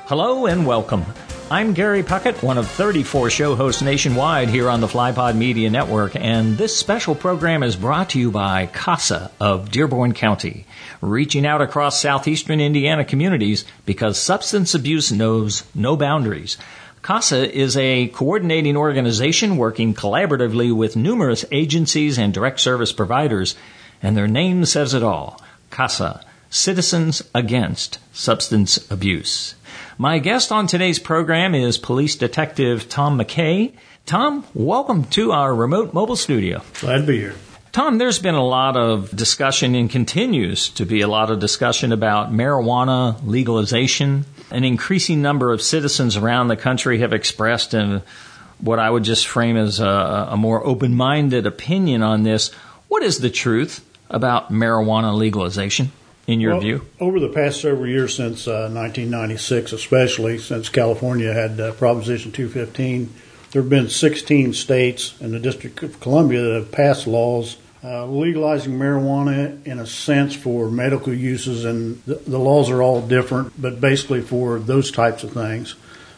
Hello and welcome. I'm Gary Puckett, one of 34 show hosts nationwide here on the FlyPod Media Network, and this special program is brought to you by CASA of Dearborn County, reaching out across southeastern Indiana communities because substance abuse knows no boundaries. CASA is a coordinating organization working collaboratively with numerous agencies and direct service providers, and their name says it all. CASA, Citizens Against Substance Abuse. My guest on today's program is Police Detective Tom McKay. Tom, welcome to our remote mobile studio. Glad to be here. Tom, there's been a lot of discussion and continues to be a lot of discussion about marijuana legalization. An increasing number of citizens around the country have expressed what I would just frame as a more open-minded opinion on this. What is the truth about marijuana legalization? In your view? Over the past several years, since 1996, especially since California had Proposition 215, there have been 16 states and the District of Columbia that have passed laws legalizing marijuana in a sense for medical uses, and the laws are all different, but basically for those types of things.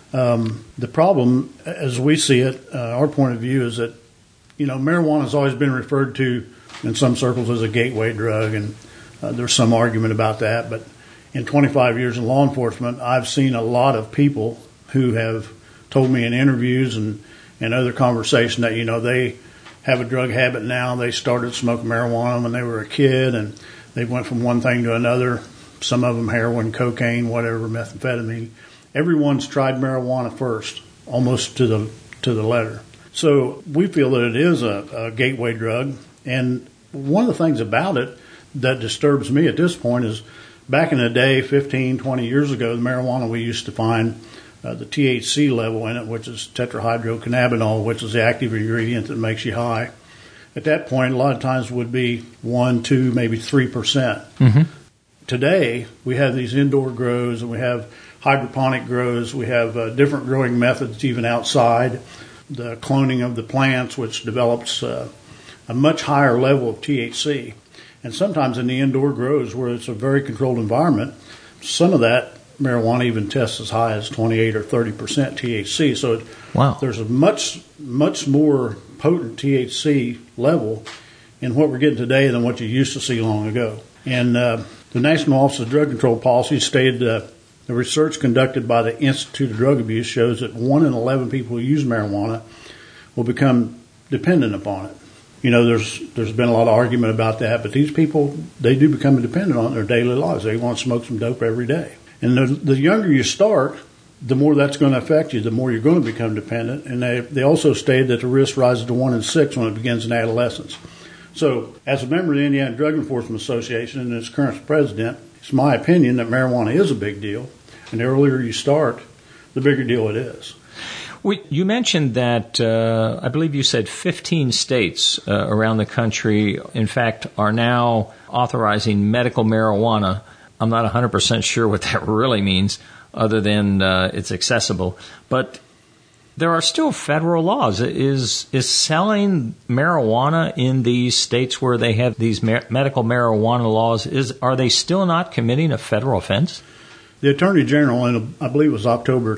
The problem, as we see it, our point of view is that, marijuana has always been referred to in some circles as a gateway drug, and there's some argument about that, but in 25 years in law enforcement, I've seen a lot of people who have told me in interviews and other conversation that, they have a drug habit now. They started smoking marijuana when they were a kid, and they went from one thing to another. Some of them heroin, cocaine, whatever, methamphetamine. Everyone's tried marijuana first, almost to the letter. So we feel that it is a gateway drug, and one of the things about it that disturbs me at this point is back in the day, 15, 20 years ago, the marijuana we used to find the THC level in it, which is tetrahydrocannabinol, which is the active ingredient that makes you high. At that point, a lot of times would be 1, 2, maybe 3%. Mm-hmm. Today, we have these indoor grows, and we have hydroponic grows. We have different growing methods even outside. The cloning of the plants, which develops a much higher level of THC. And sometimes in the indoor grows where it's a very controlled environment, some of that marijuana even tests as high as 28 or 30% THC. So There's a much more potent THC level in what we're getting today than what you used to see long ago. And the National Office of Drug Control Policy stated the research conducted by the Institute of Drug Abuse shows that 1 in 11 people who use marijuana will become dependent upon it. There's been a lot of argument about that, but these people, they do become dependent on their daily lives. They want to smoke some dope every day. And the younger you start, the more that's going to affect you, the more you're going to become dependent. And they also stated that the risk rises to 1 in 6 when it begins in adolescence. So as a member of the Indiana Drug Enforcement Association and its current president, it's my opinion that marijuana is a big deal. And the earlier you start, the bigger deal it is. You mentioned that, I believe you said 15 states around the country, in fact, are now authorizing medical marijuana. I'm not 100% sure what that really means, other than it's accessible. But there are still federal laws. Is selling marijuana in these states where they have these medical marijuana laws, are they still not committing a federal offense? The Attorney General, in I believe it was October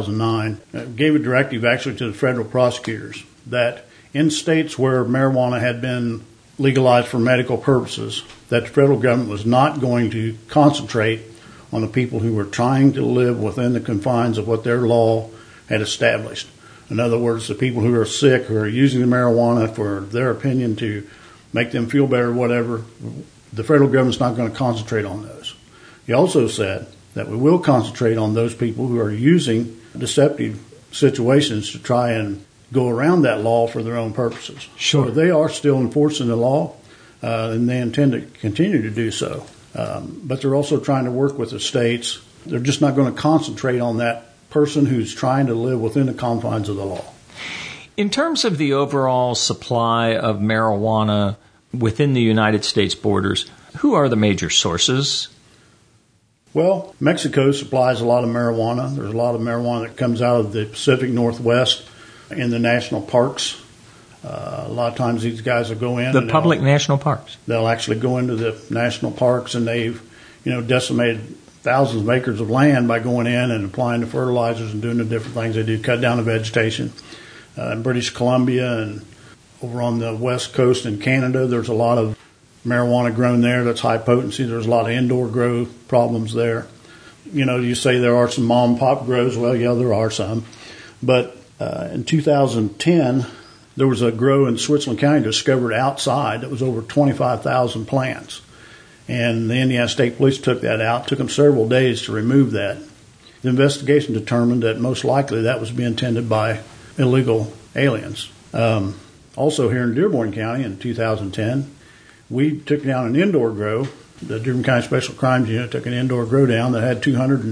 2009, gave a directive actually to the federal prosecutors that in states where marijuana had been legalized for medical purposes, that the federal government was not going to concentrate on the people who were trying to live within the confines of what their law had established. In other words, the people who are sick, who are using the marijuana for their opinion to make them feel better or whatever, the federal government's not going to concentrate on those. He also said that we will concentrate on those people who are using deceptive situations to try and go around that law for their own purposes. Sure. So they are still enforcing the law, and they intend to continue to do so. But they're also trying to work with the states. They're just not going to concentrate on that person who's trying to live within the confines of the law. In terms of the overall supply of marijuana within the United States borders, who are the major sources? Well, Mexico supplies a lot of marijuana. There's a lot of marijuana that comes out of the Pacific Northwest in the national parks. A lot of times these guys will go in. The public national parks. They'll actually go into the national parks, and they've, decimated thousands of acres of land by going in and applying the fertilizers and doing the different things they do, cut down the vegetation. In British Columbia and over on the west coast in Canada, there's a lot of marijuana grown there that's high potency. There's a lot of indoor grow problems there. You say there are some mom and pop grows. Well, yeah, there are some. But in 2010, there was a grow in Switzerland County discovered outside that was over 25,000 plants. And the Indiana State Police took that out. It took them several days to remove that. The investigation determined that most likely that was being tended by illegal aliens. Also here in Dearborn County in 2010, we took down an indoor grow. The Dearborn County Special Crimes Unit took an indoor grow down that had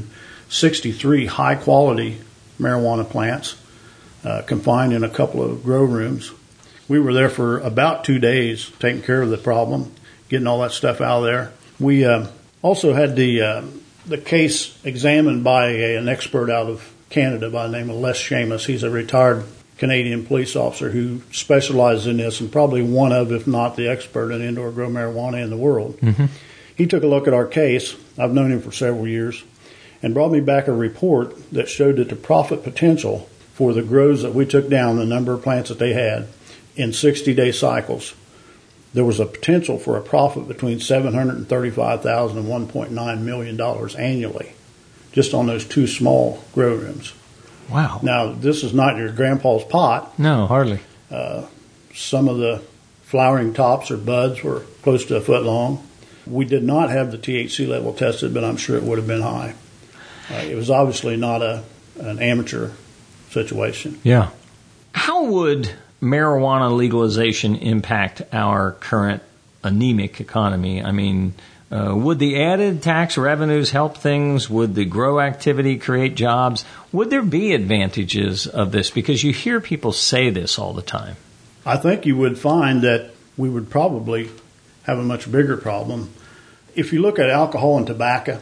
263 high-quality marijuana plants confined in a couple of grow rooms. We were there for about 2 days taking care of the problem, getting all that stuff out of there. We also had the case examined by an expert out of Canada by the name of Les Seamus. He's a retired Canadian police officer who specializes in this and probably one of, if not the expert in indoor grow marijuana in the world. Mm-hmm. He took a look at our case. I've known him for several years and brought me back a report that showed that the profit potential for the grows that we took down, the number of plants that they had in 60-day cycles, there was a potential for a profit between $735,000 and $1.9 million annually just on those 2 small grow rooms. Wow. Now, this is not your grandpa's pot. No, hardly. Some of the flowering tops or buds were close to a foot long. We did not have the THC level tested, but I'm sure it would have been high. It was obviously not an amateur situation. Yeah. How would marijuana legalization impact our current anemic economy? I mean, would the added tax revenues help things? Would the grow activity create jobs? Would there be advantages of this? Because you hear people say this all the time. I think you would find that we would probably have a much bigger problem. If you look at alcohol and tobacco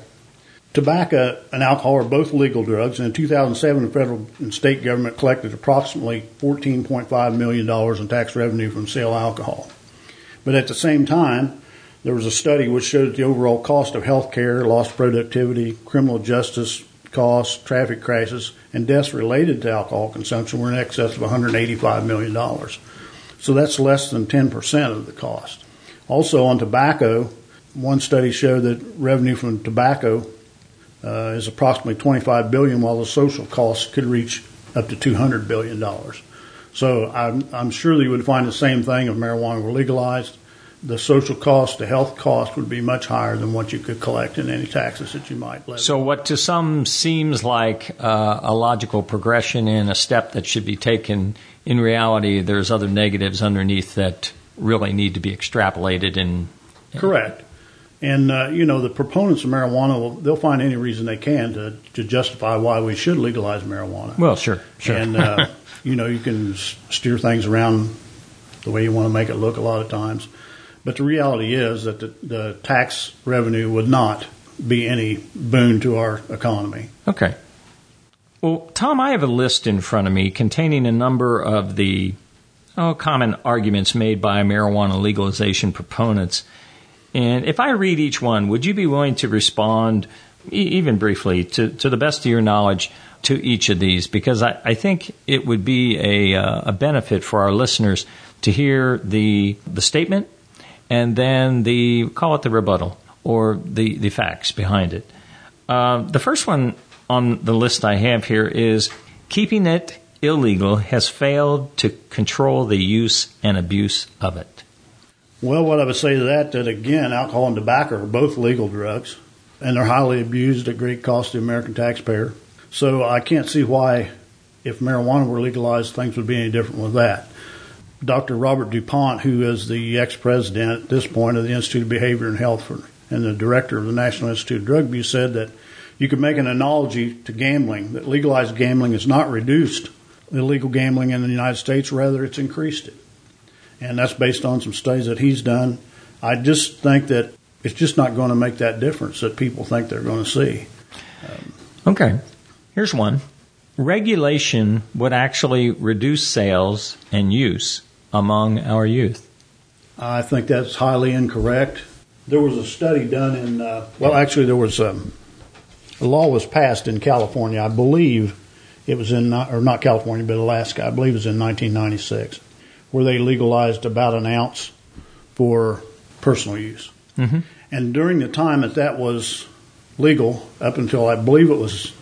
and alcohol are both legal drugs. And in 2007, the federal and state government collected approximately $14.5 million in tax revenue from sale of alcohol. But at the same time, there was a study which showed that the overall cost of health care, lost productivity, criminal justice costs, traffic crashes, and deaths related to alcohol consumption were in excess of $185 million. So that's less than 10% of the cost. Also on tobacco, one study showed that revenue from tobacco is approximately $25 billion, while the social costs could reach up to $200 billion. So I'm sure that you would find the same thing if marijuana were legalized. The social cost, the health cost would be much higher than what you could collect in any taxes that you might levy. So what to some seems like a logical progression and a step that should be taken, in reality, there's other negatives underneath that really need to be extrapolated. Correct. And, the proponents of marijuana, they'll find any reason they can to justify why we should legalize marijuana. Well, sure. And, you can steer things around the way you want to make it look a lot of times. But the reality is that the tax revenue would not be any boon to our economy. Okay. Well, Tom, I have a list in front of me containing a number of the common arguments made by marijuana legalization proponents. And if I read each one, would you be willing to respond, even briefly, to the best of your knowledge, to each of these? Because I think it would be a benefit for our listeners to hear the statement and then call it the rebuttal or the facts behind it. The first one on the list I have here is keeping it illegal has failed to control the use and abuse of it. Well, what I would say to that again, alcohol and tobacco are both legal drugs, and they're highly abused at great cost to the American taxpayer. So I can't see why, if marijuana were legalized, things would be any different with that. Dr. Robert DuPont, who is the ex-president at this point of the Institute of Behavior and Health and the director of the National Institute of Drug Abuse, said that you could make an analogy to gambling, that legalized gambling has not reduced illegal gambling in the United States, rather it's increased it. And that's based on some studies that he's done. I just think that it's just not going to make that difference that people think they're going to see. Okay. Here's one. Regulation would actually reduce sales and use among our youth. I think that's highly incorrect. There was a study done in, there was a law was passed in California. I believe it was or not California, but Alaska. I believe it was in 1996, where they legalized about an ounce for personal use. Mm-hmm. And during the time that was legal, up until I believe it was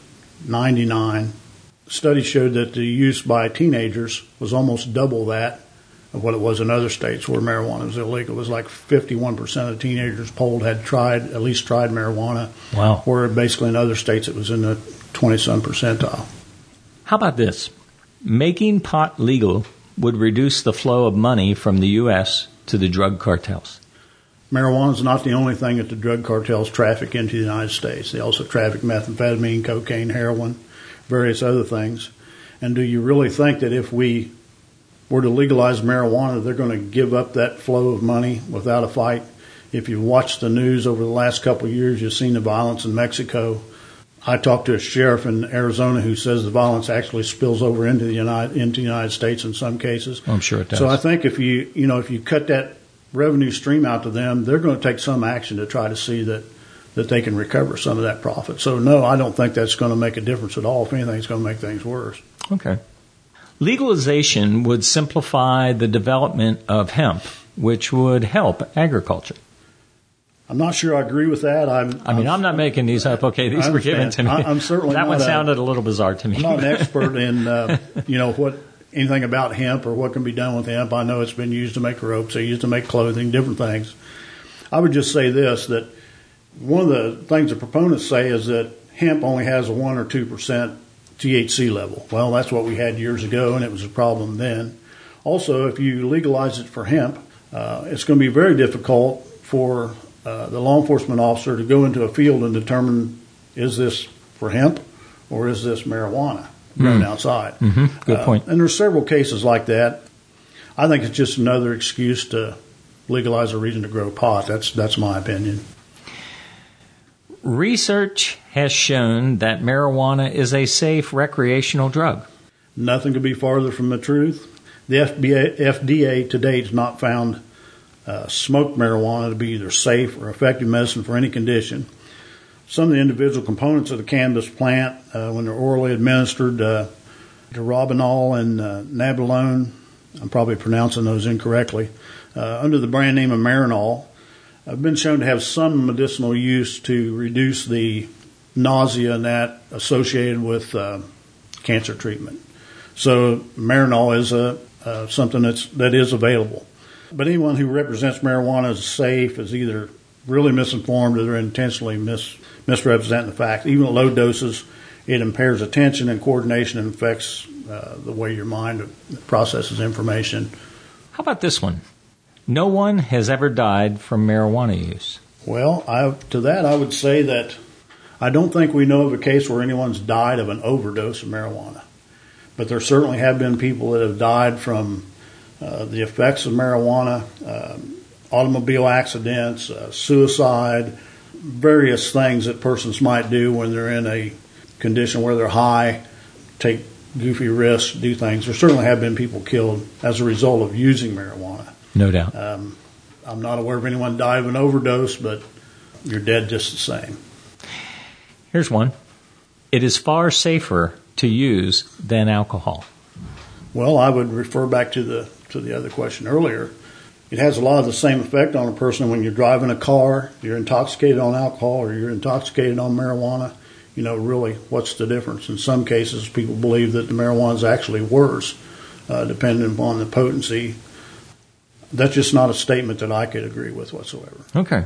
99, studies showed that the use by teenagers was almost double that of what it was in other states where marijuana was illegal. It was like 51% of teenagers polled had at least tried marijuana. Wow. Where basically in other states it was in the 20-some percentile. How about this? Making pot legal would reduce the flow of money from the U.S. to the drug cartels. Marijuana is not the only thing that the drug cartels traffic into the United States. They also traffic methamphetamine, cocaine, heroin, various other things. And do you really think that if we were to legalize marijuana, they're going to give up that flow of money without a fight? If you've watched the news over the last couple of years, you've seen the violence in Mexico. I talked to a sheriff in Arizona who says the violence actually spills over into the United States in some cases. I'm sure it does. So I think if you cut that revenue stream out to them, they're going to take some action to try to see that they can recover some of that profit. So no, I don't think that's going to make a difference at all. If anything, it's going to make things worse. Okay. Legalization would simplify the development of hemp, which would help agriculture. I'm not sure I agree with that. I'm not making these up. Okay, these were given to me. I'm certainly that not one sounded a little bizarre to me. I'm not an expert in anything about hemp or what can be done with hemp. I know it's been used to make ropes, it's used to make clothing, different things. I would just say this, that one of the things the proponents say is that hemp only has a 1 or 2% THC level. Well, that's what we had years ago, and it was a problem then. Also, if you legalize it for hemp, it's going to be very difficult for the law enforcement officer to go into a field and determine, is this for hemp or is this marijuana grown outside? Mm-hmm. Good point. And there's several cases like that. I think it's just another excuse to legalize a reason to grow pot. That's my opinion. Research has shown that marijuana is a safe recreational drug. Nothing could be farther from the truth. The FDA to date has not found smoked marijuana to be either safe or effective medicine for any condition. Some of the individual components of the cannabis plant, when they're orally administered, dronabinol and nabilone, I'm probably pronouncing those incorrectly, under the brand name of Marinol, have been shown to have some medicinal use to reduce the nausea and that associated with cancer treatment. So Marinol is something that is available. But anyone who represents marijuana as safe is either really misinformed or they're intentionally misrepresenting the fact. Even at low doses, it impairs attention and coordination and affects the way your mind processes information. How about this one? No one has ever died from marijuana use. Well, to that I would say that I don't think we know of a case where anyone's died of an overdose of marijuana. But there certainly have been people that have died from the effects of marijuana, automobile accidents, suicide, various things that persons might do when they're in a condition where they're high, take goofy risks, do things. There certainly have been people killed as a result of using marijuana. No doubt. I'm not aware of anyone died of an overdose, but you're dead just the same. Here's one. It is far safer to use than alcohol. Well, I would refer back to the other question earlier. It has a lot of the same effect on a person when you're driving a car, you're intoxicated on alcohol or you're intoxicated on marijuana. Really, what's the difference? In some cases, people believe that the marijuana is actually worse, depending upon the potency. That's just not a statement that I could agree with whatsoever. Okay.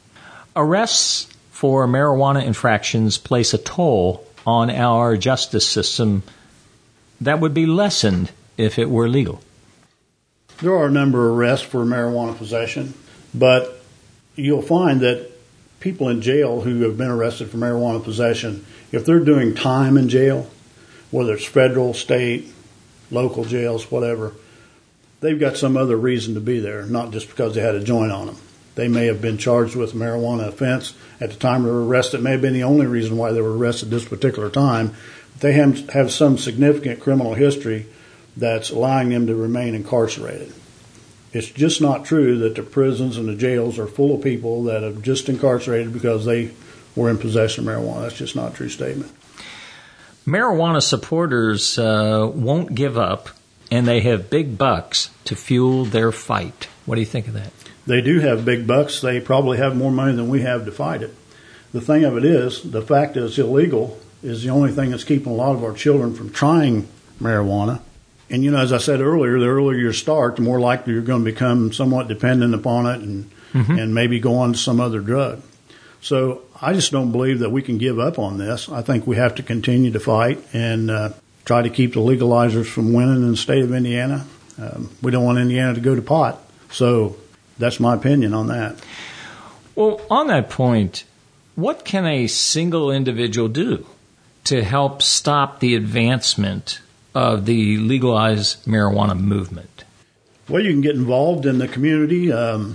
Arrests for marijuana infractions place a toll on our justice system that would be lessened if it were legal. There are a number of arrests for marijuana possession, but you'll find that people in jail who have been arrested for marijuana possession, if they're doing time in jail, whether it's federal, state, local jails, whatever, they've got some other reason to be there, not just because they had a joint on them. They may have been charged with a marijuana offense at the time they were arrested. It may have been the only reason why they were arrested this particular time. They have some significant criminal history that's allowing them to remain incarcerated. It's just not true that the prisons and the jails are full of people that have just incarcerated because they were in possession of marijuana. That's just not a true statement. Marijuana supporters won't give up, and they have big bucks to fuel their fight. What do you think of that? They do have big bucks. They probably have more money than we have to fight it. The thing of it is, the fact that it's illegal is the only thing that's keeping a lot of our children from trying marijuana. And, as I said earlier, the earlier you start, the more likely you're going to become somewhat dependent upon it and maybe go on to some other drug. So I just don't believe that we can give up on this. I think we have to continue to fight and try to keep the legalizers from winning in the state of Indiana. We don't want Indiana to go to pot. So that's my opinion on that. Well, on that point, what can a single individual do to help stop the advancement of the legalized marijuana movement? Well, you can get involved in the community.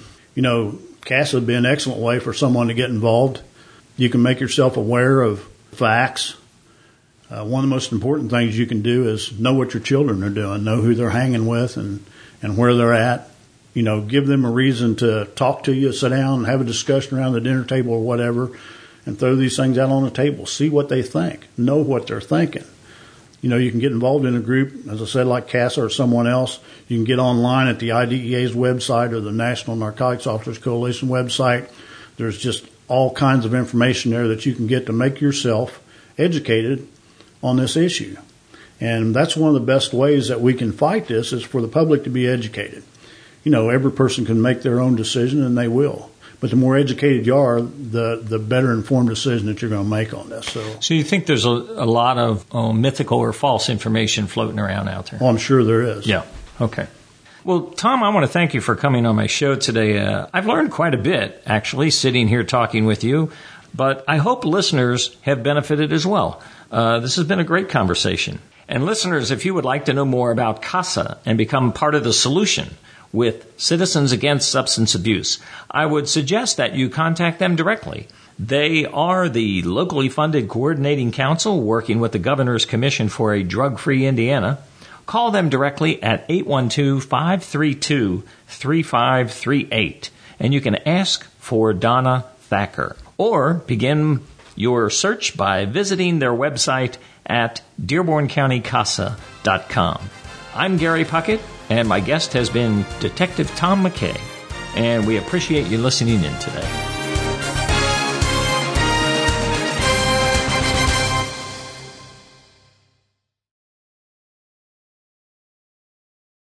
CASA would be an excellent way for someone to get involved. You can make yourself aware of facts. One of the most important things you can do is know what your children are doing, know who they're hanging with and where they're at. Give them a reason to talk to you, sit down and have a discussion around the dinner table or whatever, and throw these things out on the table. See what they think. Know what they're thinking. You can get involved in a group, as I said, like CASA or someone else. You can get online at the IDEA's website or the National Narcotics Officers Coalition website. There's just all kinds of information there that you can get to make yourself educated on this issue. And that's one of the best ways that we can fight this is for the public to be educated. Every person can make their own decision, and they will. But the more educated you are, the better informed decision that you're going to make on this. So you think there's a lot of mythical or false information floating around out there? Oh, I'm sure there is. Yeah. Okay. Well, Tom, I want to thank you for coming on my show today. I've learned quite a bit, actually, sitting here talking with you. But I hope listeners have benefited as well. This has been a great conversation. And listeners, if you would like to know more about CASA and become part of the solution with Citizens Against Substance Abuse, I would suggest that you contact them directly. They are the locally funded coordinating council working with the Governor's Commission for a Drug-Free Indiana. Call them directly at 812-532-3538, and you can ask for Donna Thacker. Or begin your search by visiting their website at DearbornCountyCASA.com. I'm Gary Puckett, and my guest has been Detective Tom McKay, and we appreciate you listening in today.